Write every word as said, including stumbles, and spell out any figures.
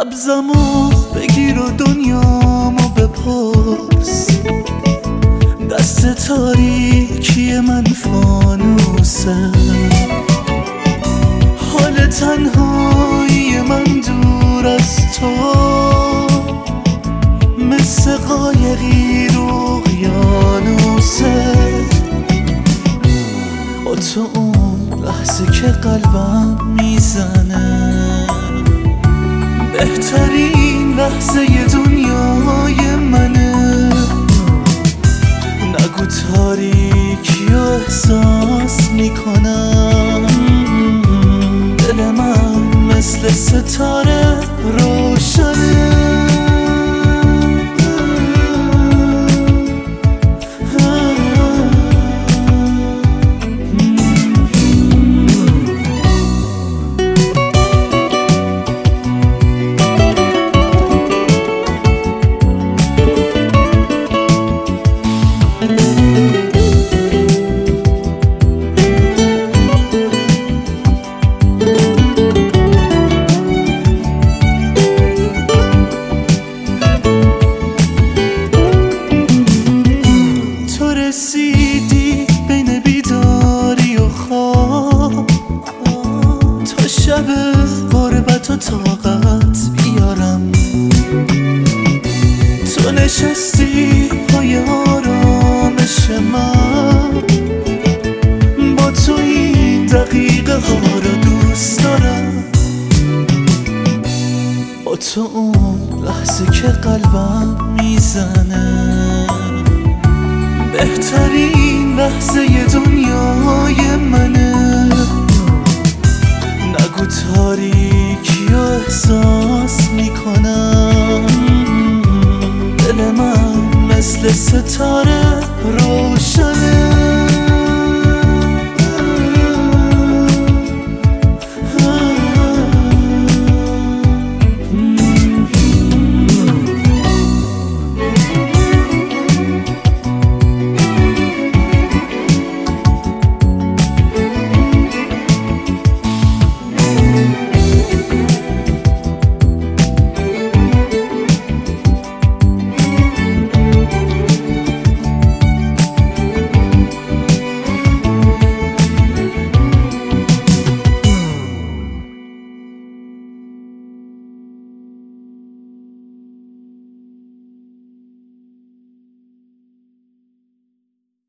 نبضمو بگیر و دنیامو بپرس. دست تاریکی من فانوسه، حال تنهایی من دور از تو مثل قایقی رو اقیانوسه. با تو اون لحظه که قلبم میزنه بهترین لحظه دنیای منه. نگو تاریکی و احساس میکنم، دل من مثل ستاره روشنه. رسیدی بین بیداری و خواب، تا شب غربت و طاقت بیارم. تو نشستی پای آرامش من، با تو این دقیقه ها رو دوست دارم. با تو اون لحظه که قلبم میزنه بهترین لحظه دنیای منه. نگو تاریکی و احساس میکنم، دل من مثل ستاره